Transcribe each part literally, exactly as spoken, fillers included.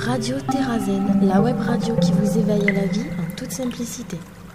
Radio Terrazen, la web radio qui vous éveille à la vie en toute simplicité.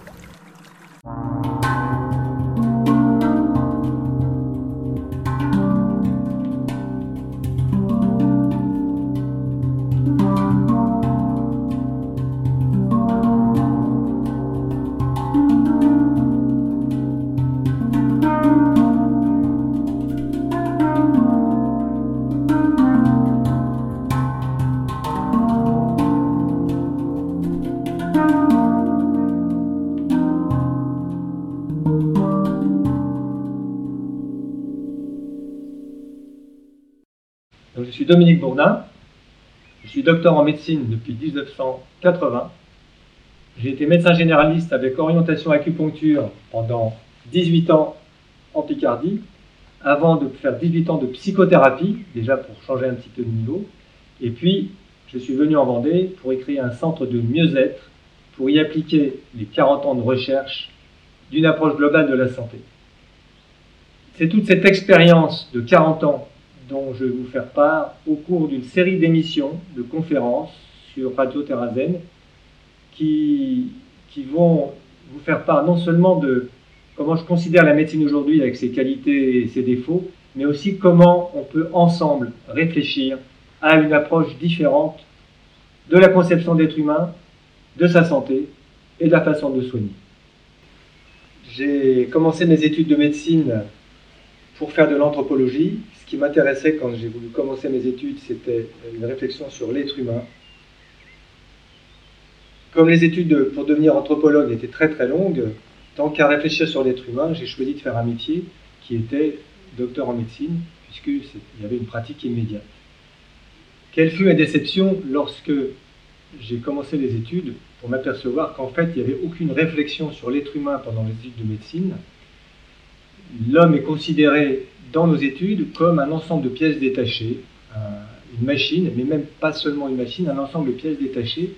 Donc, je suis Dominique Bourdin, je suis docteur en médecine depuis mille neuf cent quatre-vingts. J'ai été médecin généraliste avec orientation acupuncture pendant dix-huit ans en Picardie, avant de faire dix-huit ans de psychothérapie, déjà pour changer un petit peu de niveau. Et puis, je suis venu en Vendée pour y créer un centre de mieux-être, pour y appliquer les quarante ans de recherche d'une approche globale de la santé. C'est toute cette expérience de quarante ans dont je vais vous faire part au cours d'une série d'émissions, de conférences sur Radio Terrazen qui, qui vont vous faire part non seulement de comment je considère la médecine aujourd'hui avec ses qualités et ses défauts, mais aussi comment on peut ensemble réfléchir à une approche différente de la conception d'être humain, de sa santé et de la façon de soigner. J'ai commencé mes études de médecine pour faire de l'anthropologie. Ce qui m'intéressait quand j'ai voulu commencer mes études, c'était une réflexion sur l'être humain. Comme les études pour devenir anthropologue étaient très très longues, tant qu'à réfléchir sur l'être humain, j'ai choisi de faire un métier qui était docteur en médecine, puisqu'il y avait une pratique immédiate. Quelle fut ma déception lorsque j'ai commencé les études pour m'apercevoir qu'en fait, il n'y avait aucune réflexion sur l'être humain pendant les études de médecine. L'homme est considéré dans nos études comme un ensemble de pièces détachées, une machine, mais même pas seulement une machine, un ensemble de pièces détachées.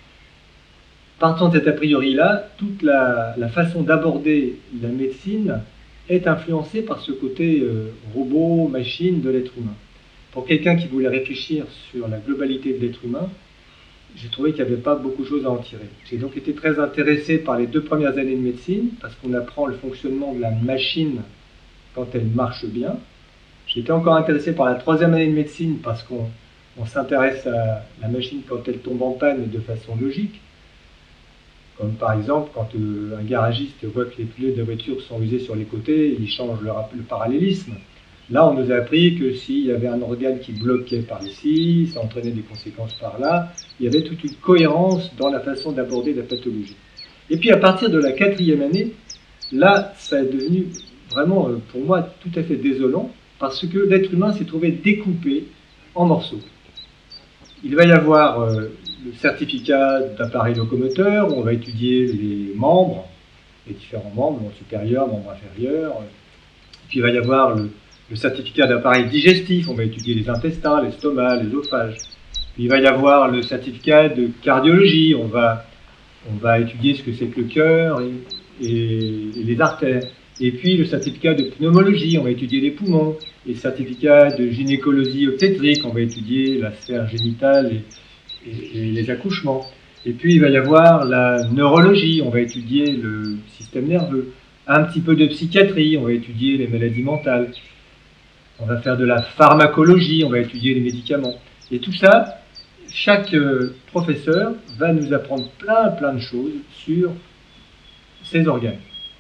Partant de cet a priori-là, toute la, la façon d'aborder la médecine est influencée par ce côté euh, robot, machine de l'être humain. Pour quelqu'un qui voulait réfléchir sur la globalité de l'être humain, j'ai trouvé qu'il n'y avait pas beaucoup de choses à en tirer. J'ai donc été très intéressé par les deux premières années de médecine, parce qu'on apprend le fonctionnement de la machine quand elle marche bien. J'ai été encore intéressé par la troisième année de médecine, parce qu'on on s'intéresse à la machine quand elle tombe en panne de façon logique. Comme par exemple, quand euh, un garagiste voit que les pneus de la voiture sont usés sur les côtés, il change le, le parallélisme. Là, on nous a appris que s'il y avait un organe qui bloquait par ici, ça entraînait des conséquences par là. Il y avait toute une cohérence dans la façon d'aborder la pathologie. Et puis à partir de la quatrième année, là, ça est devenu vraiment, pour moi, tout à fait désolant, parce que l'être humain s'est trouvé découpé en morceaux. Il va y avoir euh, le certificat d'appareil locomoteur, où on va étudier les membres, les différents membres, membre supérieur, membre inférieur. Puis il va y avoir le Le certificat d'appareil digestif, on va étudier les intestins, l'estomac, l'œsophage. Puis il va y avoir le certificat de cardiologie, on va, on va étudier ce que c'est que le cœur et, et, et les artères. Et puis le certificat de pneumologie, on va étudier les poumons. Et le certificat de gynécologie obstétrique, on va étudier la sphère génitale et, et, et les accouchements. Et puis il va y avoir la neurologie, on va étudier le système nerveux. Un petit peu de psychiatrie, on va étudier les maladies mentales. On va faire de la pharmacologie, on va étudier les médicaments. Et tout ça, chaque euh, professeur va nous apprendre plein, plein de choses sur ces organes.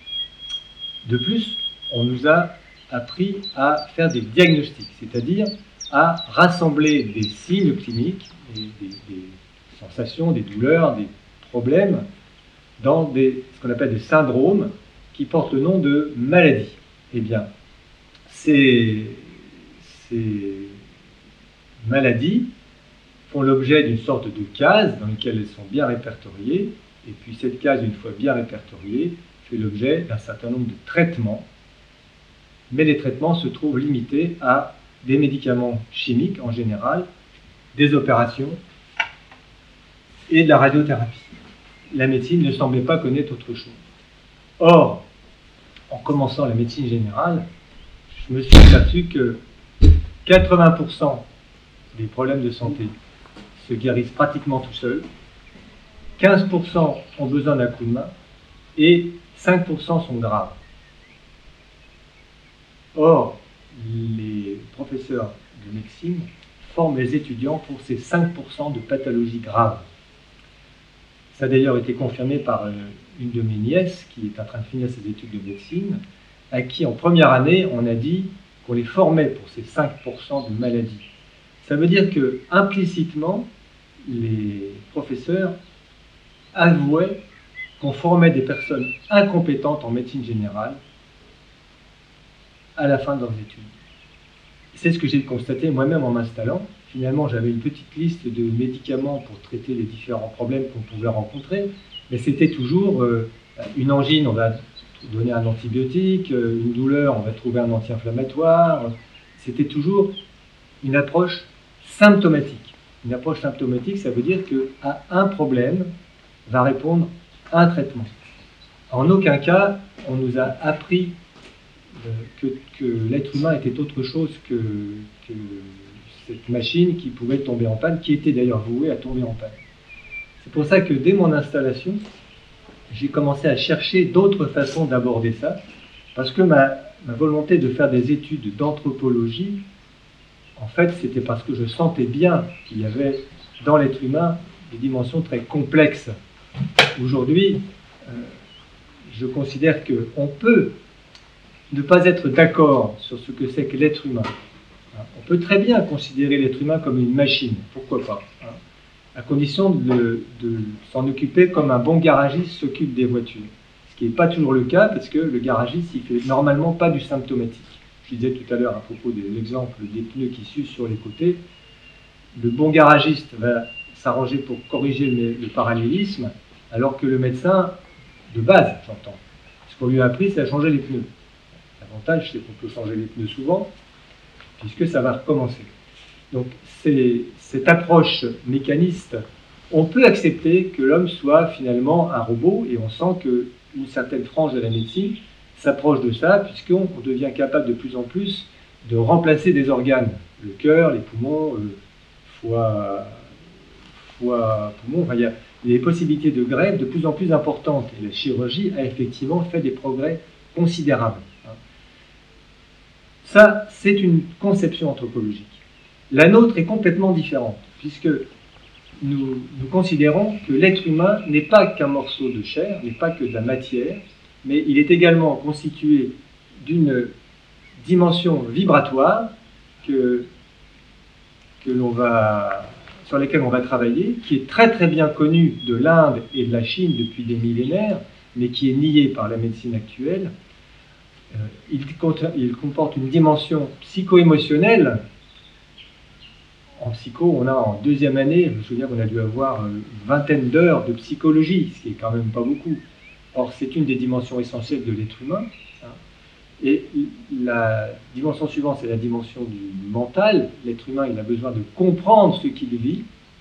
De plus, on nous a appris à faire des diagnostics, c'est-à-dire à rassembler des signes cliniques, des, des, des sensations, des douleurs, des problèmes, dans des, ce qu'on appelle des syndromes qui portent le nom de maladies. Eh bien, ces, ces maladies font l'objet d'une sorte de case dans laquelle elles sont bien répertoriées, et puis cette case, une fois bien répertoriée, fait l'objet d'un certain nombre de traitements, mais les traitements se trouvent limités à des médicaments chimiques en général, des opérations et de la radiothérapie. La médecine ne semblait pas connaître autre chose. Or, en commençant la médecine générale, je me suis aperçu que quatre-vingts pour cent des problèmes de santé se guérissent pratiquement tout seuls, quinze pour cent ont besoin d'un coup de main et cinq pour cent sont graves. Or, les professeurs de médecine forment les étudiants pour ces cinq pour cent de pathologies graves. Ça a d'ailleurs été confirmé par une de mes nièces qui est en train de finir ses études de médecine, à qui en première année on a dit qu'on les formait pour ces cinq pour cent de maladies. Ça veut dire que implicitement, les professeurs avouaient qu'on formait des personnes incompétentes en médecine générale à la fin de leurs études. C'est ce que j'ai constaté moi-même en m'installant. Finalement, j'avais une petite liste de médicaments pour traiter les différents problèmes qu'on pouvait rencontrer, mais c'était toujours euh, une angine, on va donner un antibiotique, euh, une douleur, on va trouver un anti-inflammatoire. C'était toujours une approche symptomatique. Une approche symptomatique, ça veut dire qu'à un problème va répondre un traitement. En aucun cas, on nous a appris euh, que, que l'être humain était autre chose que, que cette machine qui pouvait tomber en panne, qui était d'ailleurs vouée à tomber en panne. C'est pour ça que dès mon installation, j'ai commencé à chercher d'autres façons d'aborder ça, parce que ma, ma volonté de faire des études d'anthropologie, en fait, c'était parce que je sentais bien qu'il y avait dans l'être humain des dimensions très complexes. Aujourd'hui, euh, je considère qu'on peut ne pas être d'accord sur ce que c'est que l'être humain. On peut très bien considérer l'être humain comme une machine, pourquoi pas, hein, à condition de, de s'en occuper comme un bon garagiste s'occupe des voitures. Ce qui n'est pas toujours le cas, parce que le garagiste, il fait normalement pas du symptomatique. Je disais tout à l'heure à propos de l'exemple des pneus qui s'usent sur les côtés, le bon garagiste va s'arranger pour corriger le, le parallélisme, alors que le médecin, de base, j'entends, ce qu'on lui a appris, c'est à changer les pneus. L'avantage, c'est qu'on peut changer les pneus souvent, puisque ça va recommencer. Donc, c'est, cette approche mécaniste, on peut accepter que l'homme soit finalement un robot, et on sent qu'une certaine frange de la médecine s'approche de ça, puisqu'on devient capable de plus en plus de remplacer des organes, le cœur, les poumons, euh, foie, foie, poumons, enfin, il y a des possibilités de greffe de plus en plus importantes, et la chirurgie a effectivement fait des progrès considérables. Ça, c'est une conception anthropologique. La nôtre est complètement différente, puisque nous, nous considérons que l'être humain n'est pas qu'un morceau de chair, n'est pas que de la matière, mais il est également constitué d'une dimension vibratoire que, que l'on va, sur laquelle on va travailler, qui est très très bien connue de l'Inde et de la Chine depuis des millénaires, mais qui est niée par la médecine actuelle. Il, il comporte une dimension psycho-émotionnelle. En psycho, on a en deuxième année, je me souviens qu'on a dû avoir une vingtaine d'heures de psychologie, ce qui est quand même pas beaucoup. Or, c'est une des dimensions essentielles de l'être humain. Et la dimension suivante, c'est la dimension du mental. L'être humain, il a besoin de comprendre ce qu'il vit.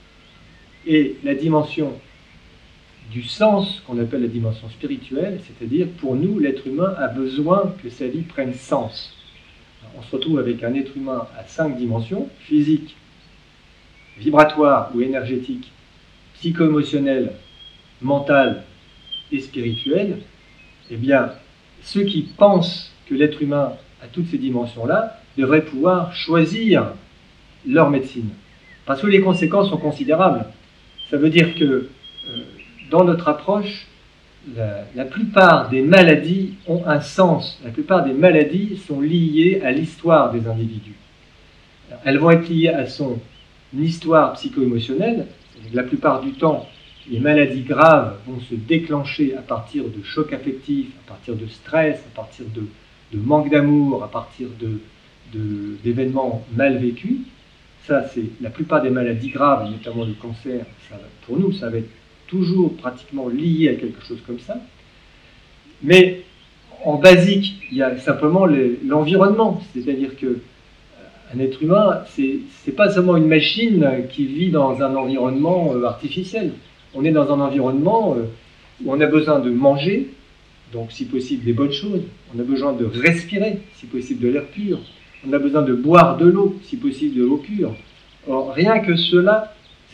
Et la dimension du sens, qu'on appelle la dimension spirituelle, c'est-à-dire, pour nous, l'être humain a besoin que sa vie prenne sens. On se retrouve avec un être humain à cinq dimensions, physique, vibratoire ou énergétique, psycho-émotionnelle, mentale et spirituelle. Eh bien, ceux qui pensent que l'être humain a toutes ces dimensions-là devraient pouvoir choisir leur médecine. Parce que les conséquences sont considérables. Ça veut dire que euh, dans notre approche, la, la plupart des maladies ont un sens. La plupart des maladies sont liées à l'histoire des individus. Elles vont être liées à son histoire psycho-émotionnelle. La plupart du temps, les maladies graves vont se déclencher à partir de chocs affectifs, à partir de stress, à partir de, de manque d'amour, à partir de, de, d'événements mal vécus. Ça, c'est la plupart des maladies graves, notamment le cancer. Ça, pour nous, ça va être toujours pratiquement lié à quelque chose comme ça. Mais en basique, il y a simplement les, l'environnement. C'est-à-dire que un être humain, c'est, c'est pas seulement une machine qui vit dans un environnement euh, artificiel. On est dans un environnement euh, où on a besoin de manger, donc si possible des bonnes choses. On a besoin de respirer, si possible de l'air pur. On a besoin de boire de l'eau, si possible de l'eau pure. Or, rien que cela,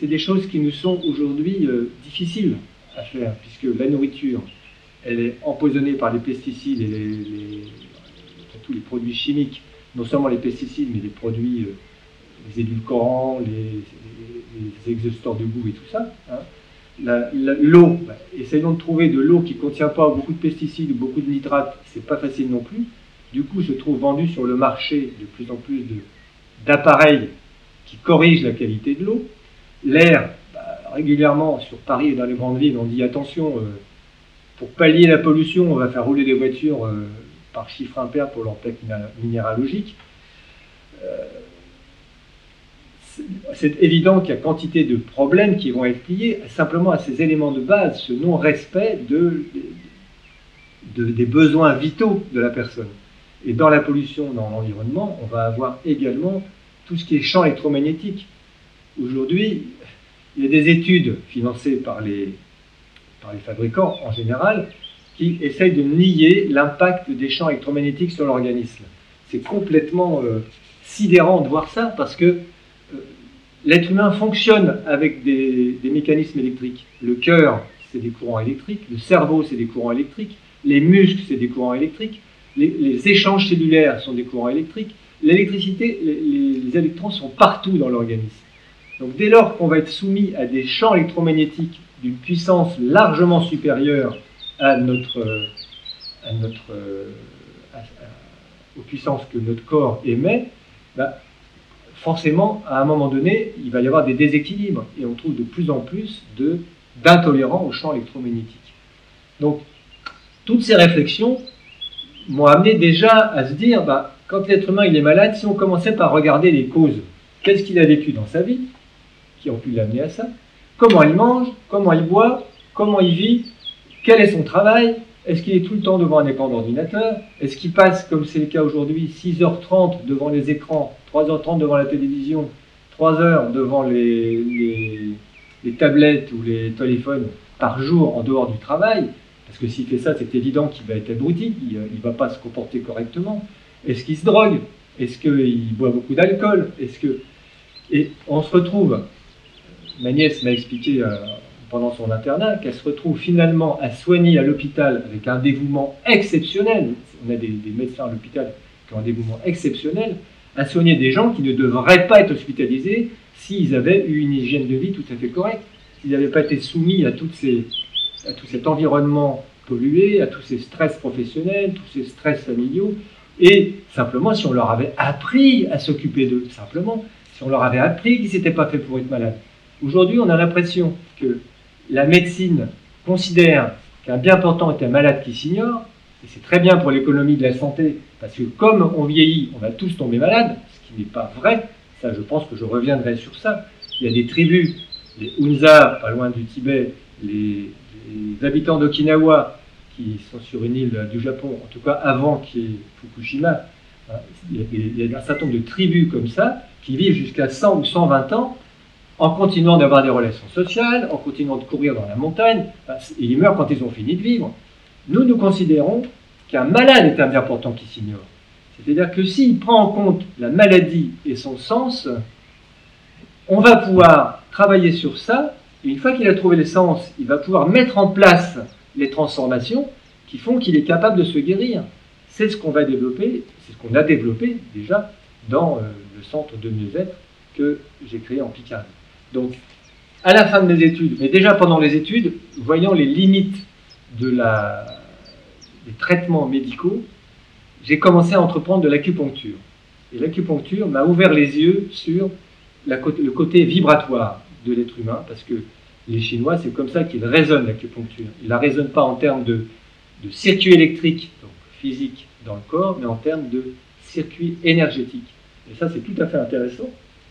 c'est des choses qui nous sont aujourd'hui euh, difficiles à faire, puisque la nourriture, elle est empoisonnée par les pesticides et les, les, tous les produits chimiques, non seulement les pesticides, mais les produits, euh, les édulcorants, les, les, les exhausteurs de goût et tout ça. Hein. L'eau, bah, essayons de trouver de l'eau qui ne contient pas beaucoup de pesticides ou beaucoup de nitrates, c'est pas facile non plus. Du coup, se trouve vendu sur le marché de plus en plus d'appareils qui corrigent la qualité de l'eau. L'air, bah, régulièrement sur Paris et dans les grandes villes, on dit attention, euh, pour pallier la pollution, on va faire rouler des voitures euh, par chiffre impair pour leur plaque minéralogique. Euh, c'est évident qu'il y a quantité de problèmes qui vont être liés simplement à ces éléments de base, ce non-respect de, de, des besoins vitaux de la personne. Et dans la pollution, dans l'environnement, on va avoir également tout ce qui est champ électromagnétique. Aujourd'hui, il y a des études financées par les, par les fabricants en général qui essayent de nier l'impact des champs électromagnétiques sur l'organisme. C'est complètement euh, sidérant de voir ça parce que euh, l'être humain fonctionne avec des, des mécanismes électriques. Le cœur, c'est des courants électriques, le cerveau, c'est des courants électriques, les muscles, c'est des courants électriques, les, les échanges cellulaires sont des courants électriques, l'électricité, les, les électrons sont partout dans l'organisme. Donc dès lors qu'on va être soumis à des champs électromagnétiques d'une puissance largement supérieure à notre, à notre, à, à, aux puissances que notre corps émet, bah, forcément, à un moment donné, il va y avoir des déséquilibres et on trouve de plus en plus d'intolérants aux champs électromagnétiques. Donc, toutes ces réflexions m'ont amené déjà à se dire, bah, quand l'être humain il est malade, si on commençait par regarder les causes, qu'est-ce qu'il a vécu dans sa vie, qui ont pu l'amener à ça, comment il mange, comment il boit, comment il vit, quel est son travail, est-ce qu'il est tout le temps devant un écran d'ordinateur, est-ce qu'il passe, comme c'est le cas aujourd'hui, six heures trente devant les écrans, trois heures trente devant la télévision, trois heures devant les, les, les tablettes ou les téléphones par jour en dehors du travail, parce que s'il fait ça, c'est évident qu'il va être abruti, il ne va pas se comporter correctement. Est-ce qu'il se drogue? Est-ce qu'il boit beaucoup d'alcool? Est-ce que... Et on se retrouve, ma nièce m'a expliqué euh, pendant son internat, qu'elle se retrouve finalement à soigner à l'hôpital avec un dévouement exceptionnel. On a des, des médecins à l'hôpital qui ont un dévouement exceptionnel, à soigner des gens qui ne devraient pas être hospitalisés s'ils avaient eu une hygiène de vie tout à fait correcte, s'ils n'avaient pas été soumis à, toutes ces, à tout cet environnement pollué, à tous ces stress professionnels, tous ces stress familiaux, et simplement si on leur avait appris à s'occuper d'eux, simplement, si on leur avait appris qu'ils n'étaient pas faits pour être malades. Aujourd'hui, on a l'impression que la médecine considère qu'un bien portant est un malade qui s'ignore, et c'est très bien pour l'économie de la santé, parce que comme on vieillit, on va tous tomber malades, ce qui n'est pas vrai, ça je pense que je reviendrai sur ça. Il y a des tribus, les Hunza, pas loin du Tibet, les, les habitants d'Okinawa, qui sont sur une île du Japon, en tout cas avant qu'il y ait Fukushima, hein, il, y a, il y a un certain nombre de tribus comme ça, qui vivent jusqu'à cent ou cent vingt ans, en continuant d'avoir des relations sociales, en continuant de courir dans la montagne, et ils meurent quand ils ont fini de vivre. Nous, nous considérons qu'un malade est un bien portant qui s'ignore. C'est-à-dire que s'il prend en compte la maladie et son sens, on va pouvoir travailler sur ça, et une fois qu'il a trouvé le sens, il va pouvoir mettre en place les transformations qui font qu'il est capable de se guérir. C'est ce qu'on va développer, c'est ce qu'on a développé déjà dans euh, le centre de mieux-être que j'ai créé en Picardie. Donc, à la fin de mes études, mais déjà pendant les études, voyant les limites de la, des traitements médicaux, j'ai commencé à entreprendre de l'acupuncture. Et l'acupuncture m'a ouvert les yeux sur la, le côté vibratoire de l'être humain, parce que les Chinois, c'est comme ça qu'ils raisonnent l'acupuncture. Ils ne la raisonnent pas en termes de, de circuits électriques, donc physiques dans le corps, mais en termes de circuits énergétiques. Et ça, c'est tout à fait intéressant.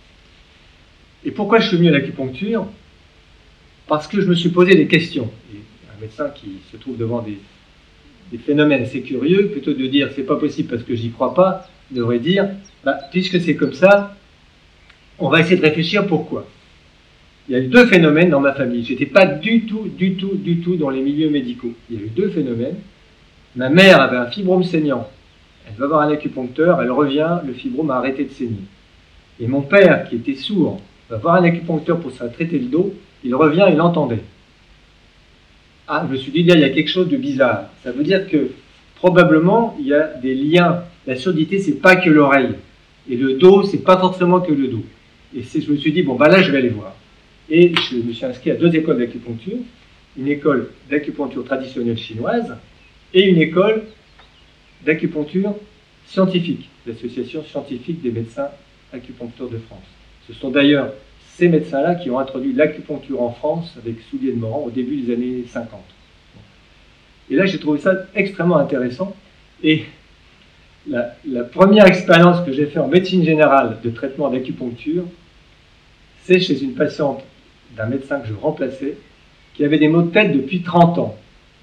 Et pourquoi je suis venu à l'acupuncture? Parce que je me suis posé des questions. Et un médecin qui se trouve devant des, des phénomènes assez curieux, plutôt de dire c'est pas possible parce que j'y crois pas, devrait dire bah, puisque c'est comme ça, on va essayer de réfléchir pourquoi. Il y a eu deux phénomènes dans ma famille. Je n'étais pas du tout, du tout, du tout dans les milieux médicaux. Il y a eu deux phénomènes. Ma mère avait un fibrome saignant. Elle va voir un acupuncteur, elle revient, le fibrome a arrêté de saigner. Et mon père, qui était sourd, va voir un acupuncteur pour se faire traiter le dos, il revient, il entendait. Ah, je me suis dit, là, il y a quelque chose de bizarre. Ça veut dire que probablement, il y a des liens. La surdité, c'est pas que l'oreille. Et le dos, c'est pas forcément que le dos. Et je me suis dit, bon, bah là, je vais aller voir. Et je me suis inscrit à deux écoles d'acupuncture. Une école d'acupuncture traditionnelle chinoise et une école d'acupuncture scientifique, l'Association scientifique des médecins acupuncteurs de France. Ce sont d'ailleurs ces médecins-là qui ont introduit l'acupuncture en France avec Soulier de Morand au début des années cinquante. Et là, j'ai trouvé ça extrêmement intéressant. Et la, la première expérience que j'ai faite en médecine générale de traitement d'acupuncture, c'est chez une patiente d'un médecin que je remplaçais, qui avait des maux de tête depuis trente ans.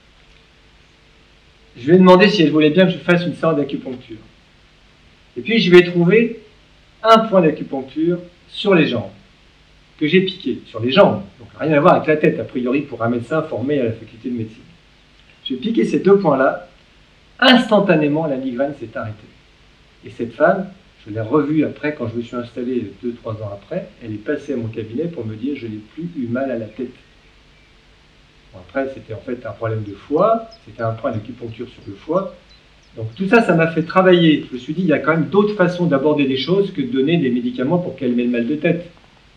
Je lui ai demandé si elle voulait bien que je fasse une séance d'acupuncture. Et puis, je lui ai trouvé un point d'acupuncture sur les jambes, que j'ai piqué, sur les jambes. Donc, rien à voir avec la tête, a priori, pour un médecin formé à la faculté de médecine. J'ai piqué ces deux points-là. Instantanément, la migraine s'est arrêtée. Et cette femme, je l'ai revue après, quand je me suis installé deux, trois ans après, elle est passée à mon cabinet pour me dire « je n'ai plus eu mal à la tête ». Bon, après, c'était en fait un problème de foie, c'était un point d'acupuncture sur le foie. Donc tout ça, ça m'a fait travailler. Je me suis dit, il y a quand même d'autres façons d'aborder les choses que de donner des médicaments pour calmer le mal de tête.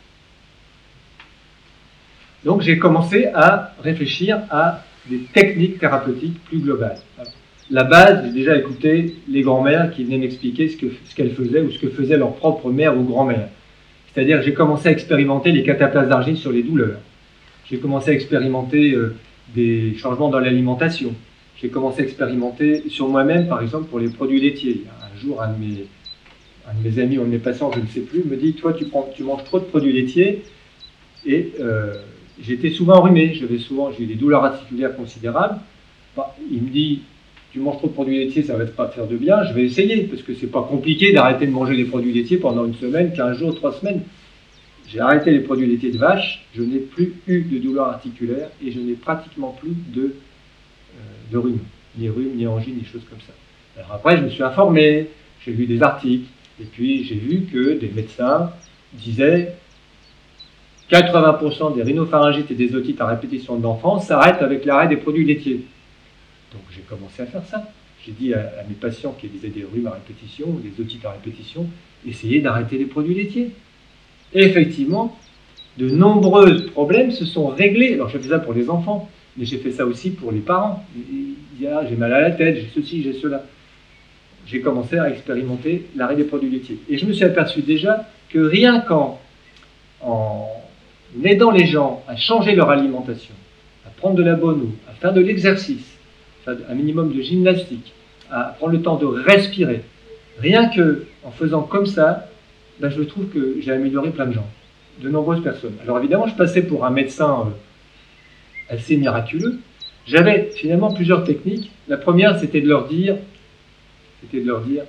Donc j'ai commencé à réfléchir à des techniques thérapeutiques plus globales. Alors, la base, j'ai déjà écouté les grands-mères qui venaient m'expliquer ce, que, ce qu'elles faisaient ou ce que faisait leur propre mère ou grand-mère. C'est-à-dire que j'ai commencé à expérimenter les cataplasmes d'argile sur les douleurs. J'ai commencé à expérimenter euh, des changements dans l'alimentation. J'ai commencé à expérimenter sur moi-même, par exemple, pour les produits laitiers. Un jour, un de mes, un de mes amis ou un de mes patients, je ne sais plus, me dit « Toi, tu, prends, tu manges trop de produits laitiers. » Et euh, j'étais souvent enrhumé. J'avais souvent, j'ai eu des douleurs articulaires considérables. Bah, il me dit « Tu manges trop de produits laitiers, ça ne va pas te faire de bien. Je vais essayer, parce que ce n'est pas compliqué d'arrêter de manger des produits laitiers pendant une semaine, quinze jours, trois semaines. » J'ai arrêté les produits laitiers de vache, je n'ai plus eu de douleurs articulaires et je n'ai pratiquement plus de, euh, de rhume, ni rhume, ni angine, ni choses comme ça. Alors après, je me suis informé, j'ai lu des articles, et puis j'ai vu que des médecins disaient quatre-vingts pour cent des rhinopharyngites et des otites à répétition de l'enfant s'arrêtent avec l'arrêt des produits laitiers. Donc j'ai commencé à faire ça. J'ai dit à, à mes patients qui avaient des rhumes à répétition ou des otites à répétition, essayez d'arrêter les produits laitiers. Et effectivement, de nombreux problèmes se sont réglés. Alors, j'ai fait ça pour les enfants, mais j'ai fait ça aussi pour les parents. Ils disent, ah, j'ai mal à la tête, j'ai ceci, j'ai cela. J'ai commencé à expérimenter l'arrêt des produits laitiers. Et je me suis aperçu déjà que rien qu'en en aidant les gens à changer leur alimentation, à prendre de la bonne eau, à faire de l'exercice, à faire un minimum de gymnastique, à prendre le temps de respirer, rien qu'en faisant comme ça, ben, je trouve que j'ai amélioré plein de gens, de nombreuses personnes. Alors évidemment, je passais pour un médecin euh, assez miraculeux. J'avais finalement plusieurs techniques. La première, c'était de leur dire, c'était de leur dire,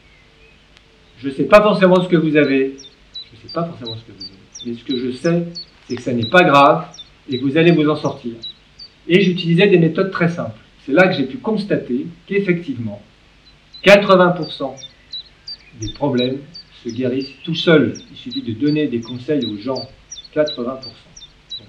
je ne sais pas forcément ce que vous avez, je ne sais pas forcément ce que vous avez, mais ce que je sais, c'est que ça n'est pas grave et que vous allez vous en sortir. Et j'utilisais des méthodes très simples. C'est là que j'ai pu constater qu'effectivement, quatre-vingts pour cent des problèmes se guérissent tout seuls. Il suffit de donner des conseils aux gens, quatre-vingts pour cent.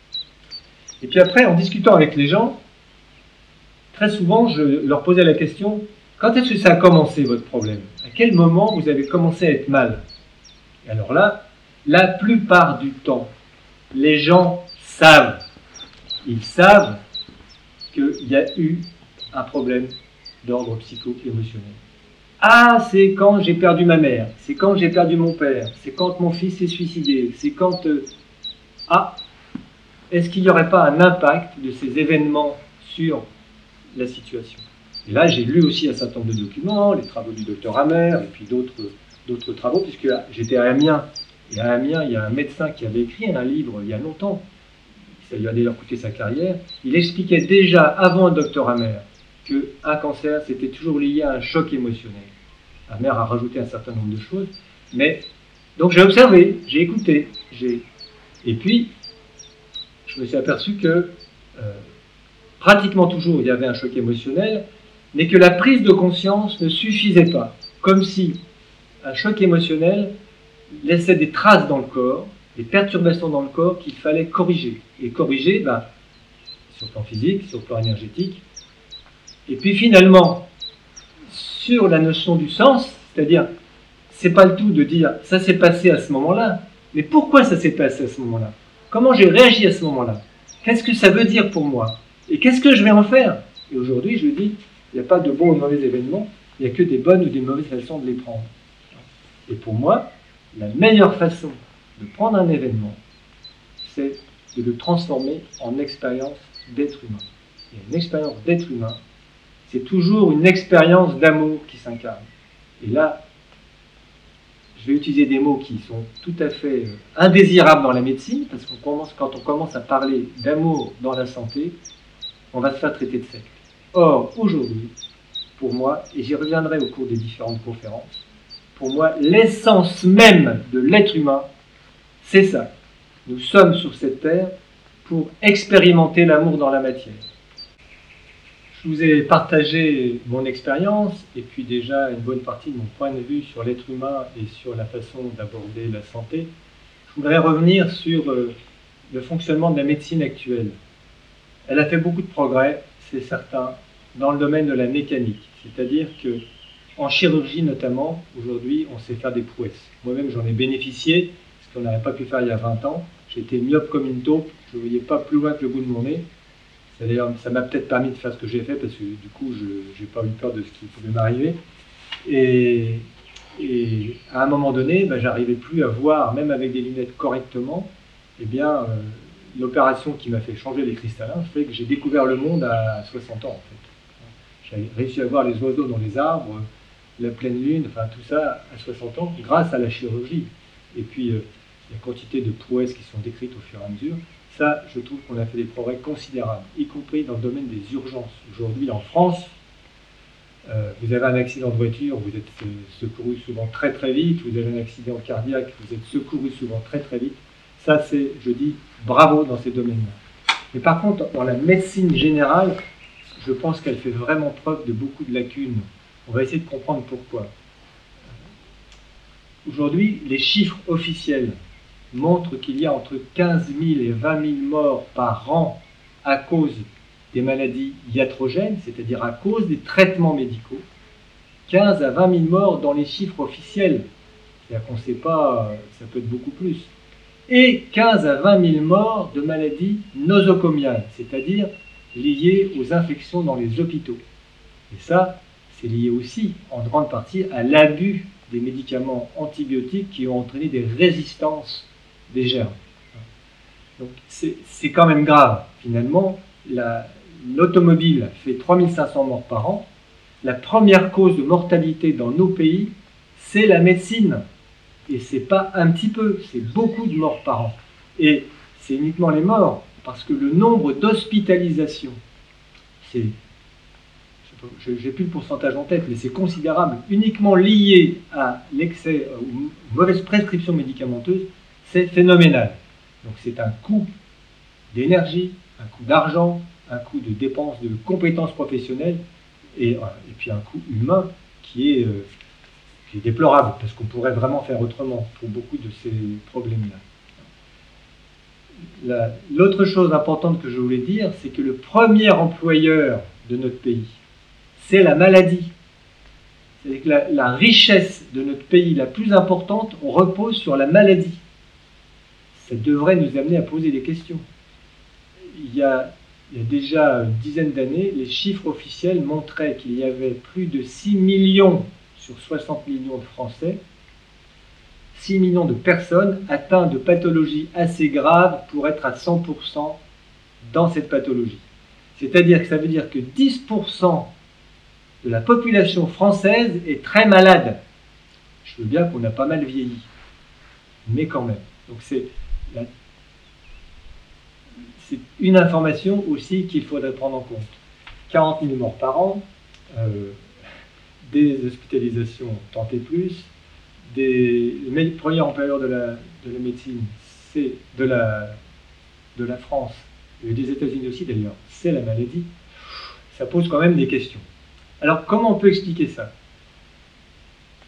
Et puis après, en discutant avec les gens, très souvent, je leur posais la question, quand est-ce que ça a commencé, votre problème? À quel moment vous avez commencé à être mal? Et alors là, la plupart du temps, les gens savent, ils savent qu'il y a eu un problème d'ordre psycho-émotionnel. Ah, c'est quand j'ai perdu ma mère, c'est quand j'ai perdu mon père, c'est quand mon fils s'est suicidé, c'est quand... Euh... Ah, est-ce qu'il n'y aurait pas un impact de ces événements sur la situation? Et là, j'ai lu aussi un certain nombre de documents, les travaux du docteur Hammer, et puis d'autres, d'autres travaux, puisque j'étais à Amiens. Et à Amiens, il y a un médecin qui avait écrit un livre il y a longtemps, ça lui a d'ailleurs coûté sa carrière. Il expliquait déjà, avant le docteur Hammer, qu'un cancer, c'était toujours lié à un choc émotionnel. Hammer a rajouté un certain nombre de choses, mais donc j'ai observé, j'ai écouté, j'ai... et puis je me suis aperçu que euh, pratiquement toujours il y avait un choc émotionnel, mais que la prise de conscience ne suffisait pas, comme si un choc émotionnel laissait des traces dans le corps, des perturbations dans le corps qu'il fallait corriger. Et corriger, ben, sur le plan physique, sur le plan énergétique. Et puis finalement, sur la notion du sens, c'est-à-dire, c'est pas le tout de dire ça s'est passé à ce moment-là, mais pourquoi ça s'est passé à ce moment-là? Comment j'ai réagi à ce moment-là? Qu'est-ce que ça veut dire pour moi? Et qu'est-ce que je vais en faire? Et aujourd'hui, je dis, il n'y a pas de bons ou de mauvais événements, il n'y a que des bonnes ou des mauvaises façons de les prendre. Et pour moi, la meilleure façon de prendre un événement, c'est de le transformer en expérience d'être humain. Et une expérience d'être humain, c'est toujours une expérience d'amour qui s'incarne. Et là, je vais utiliser des mots qui sont tout à fait indésirables dans la médecine, parce qu'on commence, quand on commence à parler d'amour dans la santé, on va se faire traiter de secte. Or, aujourd'hui, pour moi, et j'y reviendrai au cours des différentes conférences, pour moi, l'essence même de l'être humain, c'est ça. Nous sommes sur cette terre pour expérimenter l'amour dans la matière. Je vous ai partagé mon expérience et puis déjà une bonne partie de mon point de vue sur l'être humain et sur la façon d'aborder la santé. Je voudrais revenir sur euh, le fonctionnement de la médecine actuelle. Elle a fait beaucoup de progrès, c'est certain, dans le domaine de la mécanique. C'est-à-dire que en chirurgie notamment, aujourd'hui, on sait faire des prouesses. Moi-même, j'en ai bénéficié, ce qu'on n'aurait pas pu faire il y a vingt ans. J'étais myope comme une taupe, je ne voyais pas plus loin que le bout de mon nez. D'ailleurs, ça m'a peut-être permis de faire ce que j'ai fait, parce que du coup, je n'ai pas eu peur de ce qui pouvait m'arriver. Et, et à un moment donné, ben, j'arrivais plus à voir, même avec des lunettes correctement, eh bien, euh, l'opération qui m'a fait changer les cristallins fait que j'ai découvert le monde à soixante ans, en fait. J'ai réussi à voir les oiseaux dans les arbres, la pleine lune, enfin tout ça à soixante ans, grâce à la chirurgie. Et puis, euh, la quantité de prouesses qui sont décrites au fur et à mesure. Ça, je trouve qu'on a fait des progrès considérables, y compris dans le domaine des urgences. Aujourd'hui, en France, euh, vous avez un accident de voiture, vous êtes euh, secouru souvent très très vite, vous avez un accident cardiaque, vous êtes secouru souvent très très vite. Ça, c'est, je dis, bravo dans ces domaines-là. Mais par contre, dans la médecine générale, je pense qu'elle fait vraiment preuve de beaucoup de lacunes. On va essayer de comprendre pourquoi. Aujourd'hui, les chiffres officiels montre qu'il y a entre quinze mille et vingt mille morts par an à cause des maladies iatrogènes, c'est-à-dire à cause des traitements médicaux. quinze à vingt mille morts dans les chiffres officiels. C'est-à-dire qu'on ne sait pas, ça peut être beaucoup plus. Et quinze à vingt mille morts de maladies nosocomiales, c'est-à-dire liées aux infections dans les hôpitaux. Et ça, c'est lié aussi, en grande partie, à l'abus des médicaments antibiotiques qui ont entraîné des résistances des germes. Donc c'est quand même grave. Finalement, l'automobile fait trois mille cinq cents morts par an. La première cause de mortalité dans nos pays, c'est la médecine. Et c'est pas un petit peu, c'est beaucoup de morts par an. Et c'est uniquement les morts, parce que le nombre d'hospitalisations, c'est, je n'ai plus le pourcentage en tête, mais c'est considérable, uniquement lié à l'excès, aux mauvaises prescriptions médicamenteuses, c'est phénoménal. Donc c'est un coût d'énergie, un coût d'argent, un coût de dépenses de compétences professionnelles, et, et puis un coût humain qui est, euh, qui est déplorable, parce qu'on pourrait vraiment faire autrement pour beaucoup de ces problèmes-là. L'autre chose importante que je voulais dire, c'est que le premier employeur de notre pays, c'est la maladie. C'est-à-dire que la, la richesse de notre pays la plus importante, on repose sur la maladie. Ça devrait nous amener à poser des questions. Il y a, il y a déjà une dizaine d'années, les chiffres officiels montraient qu'il y avait plus de six millions sur soixante millions de Français, six millions de personnes atteintes de pathologies assez graves pour être à cent pour cent dans cette pathologie. C'est-à-dire que ça veut dire que dix pour cent de la population française est très malade. Je veux bien qu'on a pas mal vieilli, mais quand même. Donc c'est c'est une information aussi qu'il faudrait prendre en compte. quarante mille morts par an, euh, des hospitalisations tant et plus, des, le premier employeur de la, de la médecine, c'est de la, de la France, et des États-Unis aussi d'ailleurs, c'est la maladie. Ça pose quand même des questions. Alors comment on peut expliquer ça?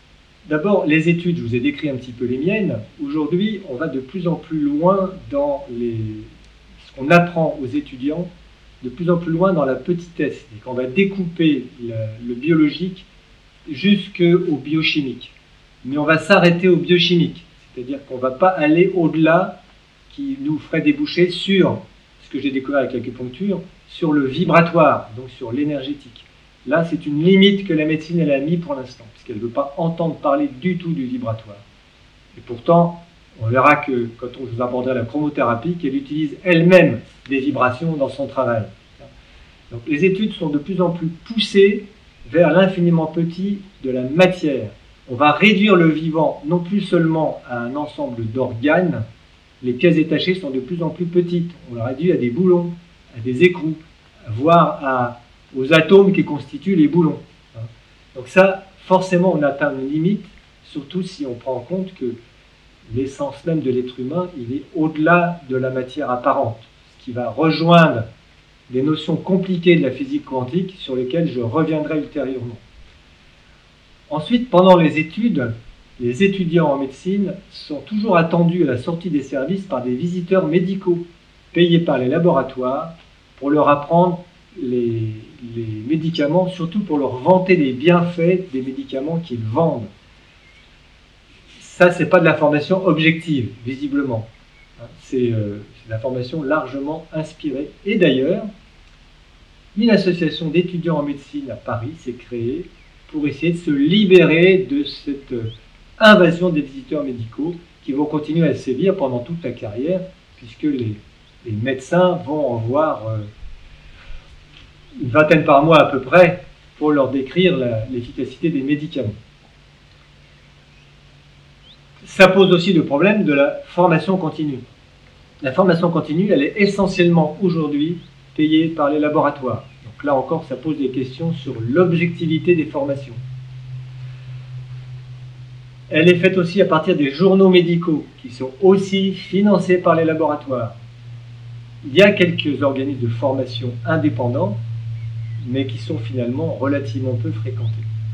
d'abord, les études, je vous ai décrit un petit peu les miennes. Aujourd'hui, on va de plus en plus loin dans les... ce qu'on apprend aux étudiants, de plus en plus loin dans la petitesse. Et qu'on va découper le, le biologique jusqu'au biochimique. Mais on va s'arrêter au biochimique. C'est-à-dire qu'on ne va pas aller au-delà qui nous ferait déboucher sur ce que j'ai découvert avec l'acupuncture, sur le vibratoire, donc sur l'énergétique. Là, c'est une limite que la médecine elle a mis pour l'instant, parce qu'elle ne veut pas entendre parler du tout du vibratoire. Et pourtant, on verra que quand on vous abordera la chromothérapie, qu'elle utilise elle-même des vibrations dans son travail. Donc les études sont de plus en plus poussées vers l'infiniment petit de la matière. On va réduire le vivant non plus seulement à un ensemble d'organes, les pièces détachées sont de plus en plus petites. On la réduit à des boulons, à des écrous, voire à, aux atomes qui constituent les boulons. Donc ça, forcément, on atteint une limite, surtout si on prend en compte que l'essence même de l'être humain, il est au-delà de la matière apparente, ce qui va rejoindre des notions compliquées de la physique quantique sur lesquelles je reviendrai ultérieurement. Ensuite, pendant les études, les étudiants en médecine sont toujours attendus à la sortie des services par des visiteurs médicaux payés par les laboratoires pour leur apprendre les, les médicaments, surtout pour leur vanter les bienfaits des médicaments qu'ils vendent. Ça, ce n'est pas de la formation objective, visiblement. C'est euh, de la formation largement inspirée. Et d'ailleurs, une association d'étudiants en médecine à Paris s'est créée pour essayer de se libérer de cette euh, invasion des visiteurs médicaux qui vont continuer à sévir pendant toute la carrière, puisque les, les médecins vont en voir euh, une vingtaine par mois à peu près pour leur décrire la, l'efficacité des médicaments. Ça pose aussi le problème de la formation continue. La formation continue, elle est essentiellement aujourd'hui payée par les laboratoires. Donc là encore, ça pose des questions sur l'objectivité des formations. Elle est faite aussi à partir des journaux médicaux, qui sont aussi financés par les laboratoires. Il y a quelques organismes de formation indépendants, mais qui sont finalement relativement peu fréquentés.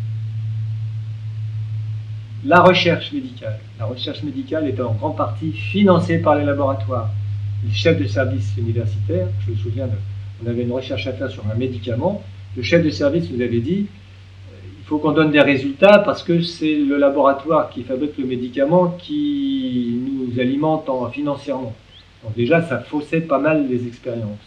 La recherche médicale. La recherche médicale est en grande partie financée par les laboratoires. Les chefs de service universitaires, je me souviens, de, on avait une recherche à faire sur un médicament, le chef de service nous avait dit il faut qu'on donne des résultats parce que c'est le laboratoire qui fabrique le médicament qui nous alimente en, financièrement. Donc déjà, ça faussait pas mal les expériences.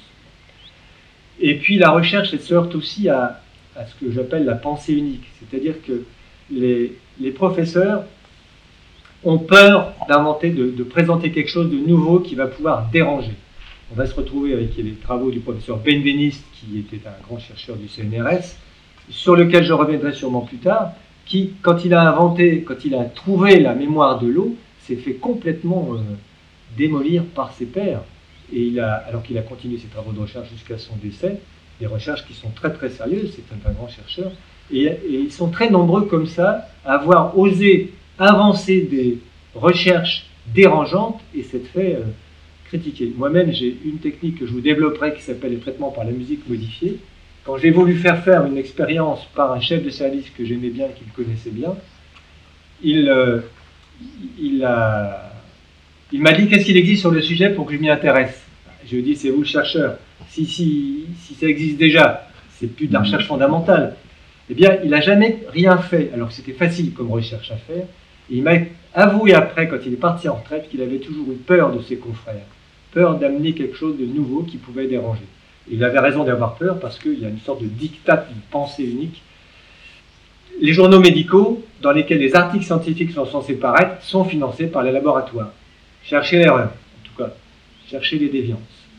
Et puis la recherche, elle se heurte aussi à, à ce que j'appelle la pensée unique, c'est-à-dire que les, les professeurs ont peur d'inventer, de, de présenter quelque chose de nouveau qui va pouvoir déranger. On va se retrouver avec les travaux du professeur Benveniste, qui était un grand chercheur du C N R S, sur lequel je reviendrai sûrement plus tard, qui, quand il a inventé, quand il a trouvé la mémoire de l'eau, s'est fait complètement euh, démolir par ses pairs. Et il a, alors qu'il a continué ses travaux de recherche jusqu'à son décès, des recherches qui sont très très sérieuses, c'est un, un grand chercheur, et, et ils sont très nombreux comme ça à avoir osé avancer des recherches dérangeantes et s'être fait euh, critiquer. Moi-même, j'ai une technique que je vous développerai qui s'appelle les traitements par la musique modifiée. Quand j'ai voulu faire faire une expérience par un chef de service que j'aimais bien, qu'il connaissait bien, il, euh, il, a, il m'a dit qu'est-ce qu'il existe sur le sujet pour que je m'y intéresse. Je lui ai dit c'est vous le chercheur. Si, si, si ça existe déjà, c'est plus de la recherche fondamentale. Eh bien, il n'a jamais rien fait, alors que c'était facile comme recherche à faire. Et il m'a avoué après, quand il est parti en retraite, qu'il avait toujours eu peur de ses confrères, peur d'amener quelque chose de nouveau qui pouvait déranger. Et il avait raison d'avoir peur parce qu'il y a une sorte de diktat, une pensée unique. Les journaux médicaux, dans lesquels les articles scientifiques sont censés paraître, sont financés par les laboratoires. Cherchez l'erreur, en tout cas, cherchez les déviances.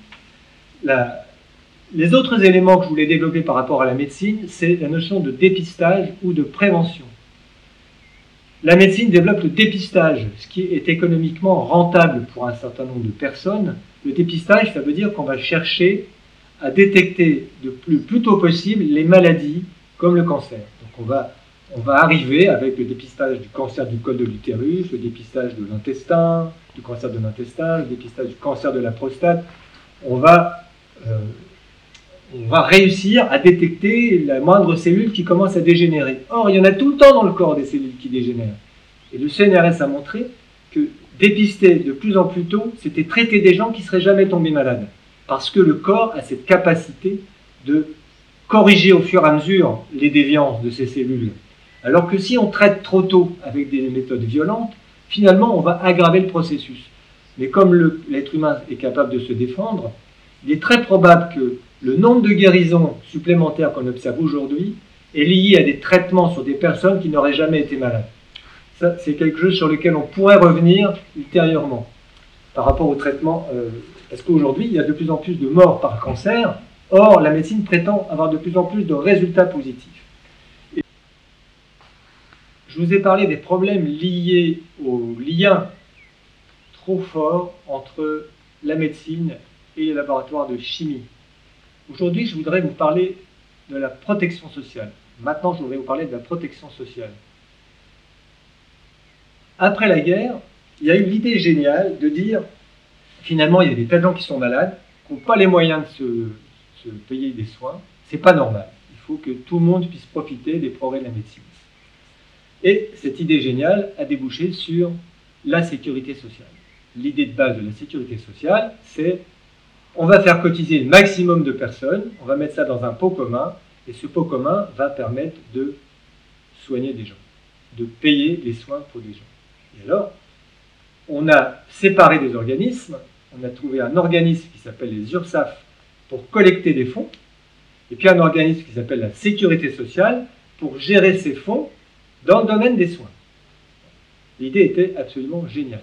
La, les autres éléments que je voulais développer par rapport à la médecine, c'est la notion de dépistage ou de prévention. La médecine développe le dépistage, ce qui est économiquement rentable pour un certain nombre de personnes. Le dépistage, ça veut dire qu'on va chercher à détecter le plus, plus tôt possible les maladies comme le cancer. Donc on va, on va arriver avec le dépistage du cancer du col de l'utérus, le dépistage de l'intestin, du cancer de l'intestin, le dépistage du cancer de la prostate. On va, euh, on va réussir à détecter la moindre cellule qui commence à dégénérer. Or, il y en a tout le temps dans le corps des cellules qui dégénèrent. Et le C N R S a montré que dépister de plus en plus tôt, c'était traiter des gens qui ne seraient jamais tombés malades. Parce que le corps a cette capacité de corriger au fur et à mesure les déviances de ces cellules. Alors que si on traite trop tôt avec des méthodes violentes, finalement on va aggraver le processus. Mais comme l'être humain est capable de se défendre, il est très probable que le nombre de guérisons supplémentaires qu'on observe aujourd'hui est lié à des traitements sur des personnes qui n'auraient jamais été malades. Ça, c'est quelque chose sur lequel on pourrait revenir ultérieurement par rapport au traitement, euh, parce qu'aujourd'hui, il y a de plus en plus de morts par cancer. Or, la médecine prétend avoir de plus en plus de résultats positifs. Et je vous ai parlé des problèmes liés au lien trop fort entre la médecine et les laboratoires de chimie. Aujourd'hui, je voudrais vous parler de la protection sociale. Maintenant, je voudrais vous parler de la protection sociale. Après la guerre, il y a eu l'idée géniale de dire, finalement, il y a des tas de gens qui sont malades, qui n'ont pas les moyens de se, se payer des soins. C'est pas normal. Il faut que tout le monde puisse profiter des progrès de la médecine. Et cette idée géniale a débouché sur la sécurité sociale. L'idée de base de la sécurité sociale, c'est on va faire cotiser le maximum de personnes, on va mettre ça dans un pot commun, et ce pot commun va permettre de soigner des gens, de payer les soins pour des gens. Et alors, on a séparé des organismes, on a trouvé un organisme qui s'appelle les URSSAF pour collecter des fonds, et puis un organisme qui s'appelle la sécurité sociale pour gérer ces fonds dans le domaine des soins. L'idée était absolument géniale.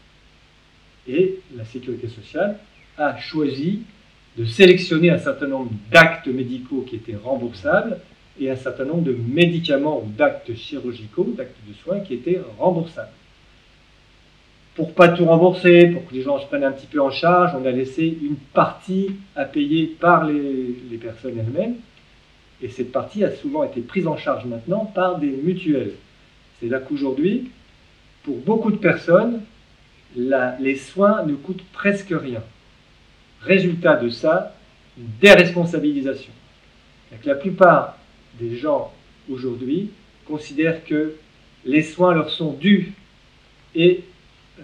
Et la sécurité sociale a choisi de sélectionner un certain nombre d'actes médicaux qui étaient remboursables et un certain nombre de médicaments ou d'actes chirurgicaux, d'actes de soins qui étaient remboursables. Pour ne pas tout rembourser, pour que les gens se prennent un petit peu en charge, on a laissé une partie à payer par les, les personnes elles-mêmes, et cette partie a souvent été prise en charge maintenant par des mutuelles. C'est-à-dire qu'aujourd'hui, pour beaucoup de personnes, la, les soins ne coûtent presque rien. Résultat de ça, une déresponsabilisation. Donc, la plupart des gens aujourd'hui considèrent que les soins leur sont dus et euh,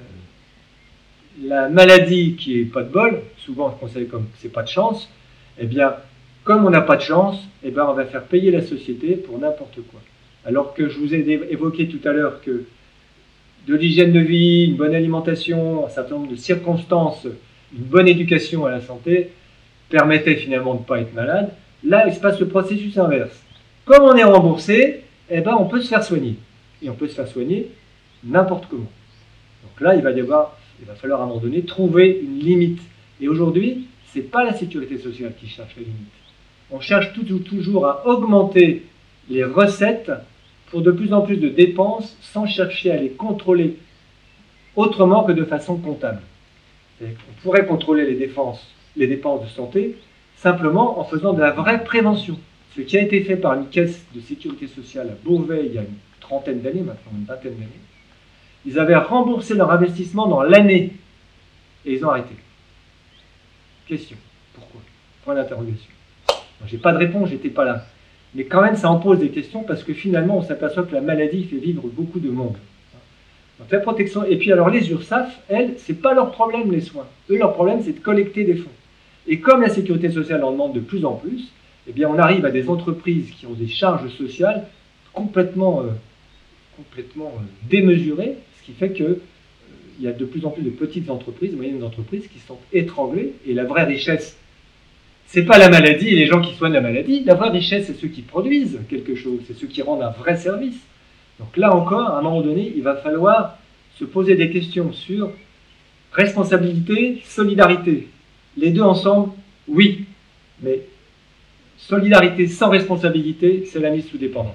la maladie qui est pas de bol, souvent considérée comme c'est pas de chance, eh bien, comme on n'a pas de chance, eh bien, on va faire payer la société pour n'importe quoi. Alors que je vous ai évoqué tout à l'heure que de l'hygiène de vie, une bonne alimentation, un certain nombre de circonstances, une bonne éducation à la santé permettait finalement de ne pas être malade. Là, il se passe le processus inverse. Comme on est remboursé, eh ben, on peut se faire soigner. Et on peut se faire soigner n'importe comment. Donc là, il va y avoir, il va falloir à un moment donné trouver une limite. Et aujourd'hui, ce n'est pas la sécurité sociale qui cherche la limite. On cherche tout, toujours à augmenter les recettes pour de plus en plus de dépenses sans chercher à les contrôler autrement que de façon comptable. On pourrait contrôler les dépenses, les dépenses de santé simplement en faisant de la vraie prévention. Ce qui a été fait par une caisse de sécurité sociale à Beauvais il y a une trentaine d'années, maintenant une vingtaine d'années. Ils avaient remboursé leur investissement dans l'année et ils ont arrêté. Question. Pourquoi? Point d'interrogation. Je n'ai pas de réponse, je n'étais pas là. Mais quand même, ça en pose des questions parce que finalement, on s'aperçoit que la maladie fait vivre beaucoup de monde. Donc la protection. Et puis alors les URSSAF, elles, c'est pas leur problème les soins. Eux, leur problème, c'est de collecter des fonds. Et comme la sécurité sociale en demande de plus en plus, eh bien, on arrive à des entreprises qui ont des charges sociales complètement, euh, complètement euh, démesurées, ce qui fait que euh, il y a de plus en plus de petites entreprises, moyennes entreprises qui sont étranglées. Et la vraie richesse, c'est pas la maladie et les gens qui soignent la maladie. La vraie richesse, c'est ceux qui produisent quelque chose, c'est ceux qui rendent un vrai service. Donc là encore, à un moment donné, il va falloir se poser des questions sur responsabilité, solidarité. Les deux ensemble, oui, mais solidarité sans responsabilité, c'est la mise sous dépendance.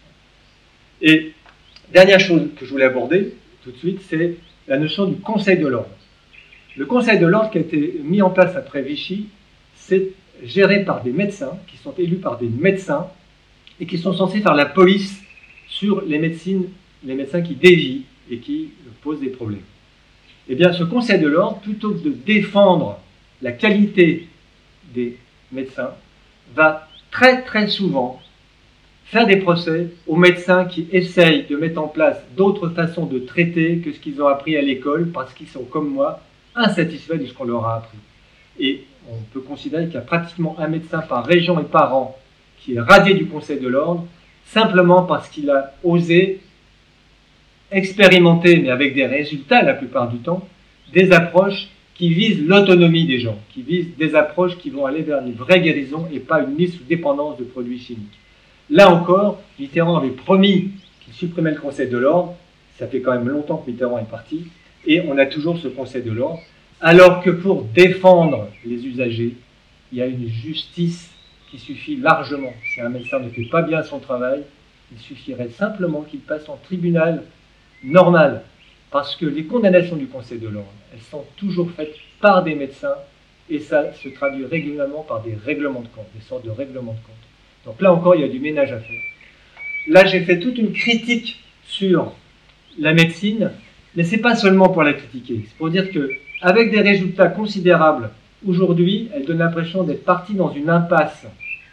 Et dernière chose que je voulais aborder tout de suite, c'est la notion du Conseil de l'ordre. Le Conseil de l'ordre qui a été mis en place après Vichy, c'est géré par des médecins, qui sont élus par des médecins, et qui sont censés faire la police sur les, médecines, les médecins qui dévient et qui posent des problèmes. Eh bien, ce Conseil de l'ordre, plutôt que de défendre la qualité des médecins, va très très souvent faire des procès aux médecins qui essayent de mettre en place d'autres façons de traiter que ce qu'ils ont appris à l'école parce qu'ils sont, comme moi, insatisfaits de ce qu'on leur a appris. Et on peut considérer qu'il y a pratiquement un médecin par région et par an qui est radié du Conseil de l'Ordre, simplement parce qu'il a osé expérimenter, mais avec des résultats la plupart du temps, des approches qui visent l'autonomie des gens, qui visent des approches qui vont aller vers une vraie guérison et pas une mise sous dépendance de produits chimiques. Là encore, Mitterrand avait promis qu'il supprimait le Conseil de l'Ordre, ça fait quand même longtemps que Mitterrand est parti, et on a toujours ce Conseil de l'Ordre, alors que pour défendre les usagers, il y a une justice qui suffit largement. Si un médecin ne fait pas bien son travail, il suffirait simplement qu'il passe en tribunal normal, parce que les condamnations du Conseil de l'Ordre, elles sont toujours faites par des médecins, et ça se traduit régulièrement par des règlements de compte, des sortes de règlements de compte. Donc là encore, il y a du ménage à faire. Là, j'ai fait toute une critique sur la médecine, mais ce n'est pas seulement pour la critiquer, c'est pour dire qu'avec des résultats considérables, aujourd'hui, elle donne l'impression d'être partie dans une impasse.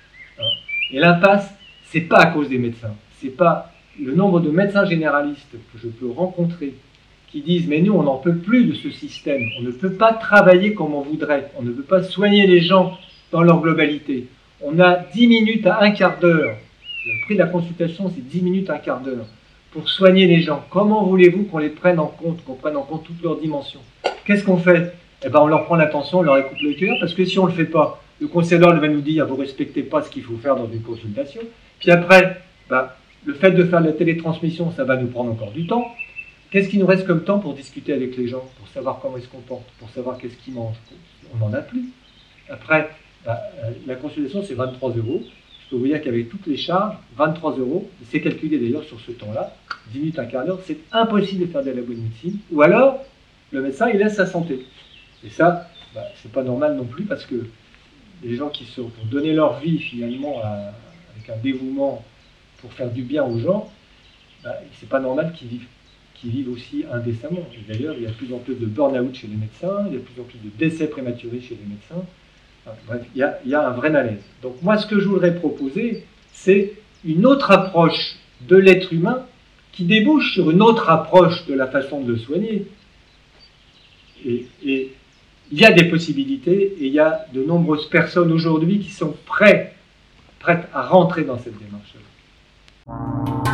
Et l'impasse, ce n'est pas à cause des médecins, c'est pas le nombre de médecins généralistes que je peux rencontrer qui disent « mais nous, on n'en peut plus de ce système, on ne peut pas travailler comme on voudrait, on ne peut pas soigner les gens dans leur globalité. On a dix minutes à un quart d'heure, le prix de la consultation c'est dix minutes à un quart d'heure, pour soigner les gens. Comment voulez-vous qu'on les prenne en compte, qu'on prenne en compte toutes leurs dimensions? Qu'est-ce qu'on fait? Eh ben, on leur prend l'attention, on leur écoute le cœur, parce que si on ne le fait pas, le Conseil de l'Ordre va nous dire « vous ne respectez pas ce qu'il faut faire dans une consultation ». Puis après, ben, le fait de faire la télétransmission, ça va nous prendre encore du temps. Qu'est-ce qu'il nous reste comme temps pour discuter avec les gens, pour savoir comment ils se comportent, pour savoir qu'est-ce qu'ils mangent? On n'en a plus. Après, ben, la consultation, c'est vingt-trois euros. Je peux vous dire qu'avec toutes les charges, vingt-trois euros, c'est calculé d'ailleurs sur ce temps-là, dix minutes, un quart d'heure, c'est impossible de faire de la bonne médecine. Ou alors, le médecin, il laisse sa santé. Et ça, ben, c'est pas normal non plus, parce que les gens qui sont pour donner leur vie finalement à, avec un dévouement pour faire du bien aux gens, ben, c'est pas normal qu'ils vivent, qu'ils vivent aussi indécemment. Et d'ailleurs, il y a de plus en plus de burn-out chez les médecins, il y a de plus en plus de décès prématurés chez les médecins. Enfin, bref, il y, a, il y a un vrai malaise. Donc moi, ce que je voudrais proposer, c'est une autre approche de l'être humain qui débouche sur une autre approche de la façon de le soigner. Et, et il y a des possibilités, et il y a de nombreuses personnes aujourd'hui qui sont prêtes, prêtes à rentrer dans cette démarche-là.